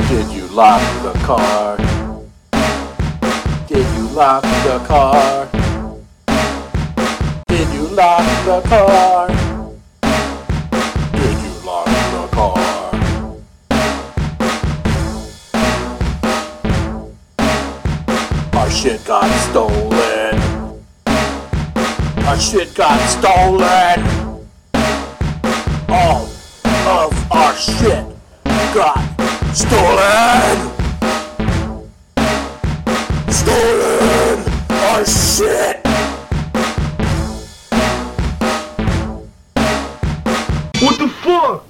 Did you lock the car? Did you lock the car? Did you lock the car? Did you lock the car? Our shit got stolen. Our shit got stolen. All of our shit got stolen. Stolen our shit. What the fuck?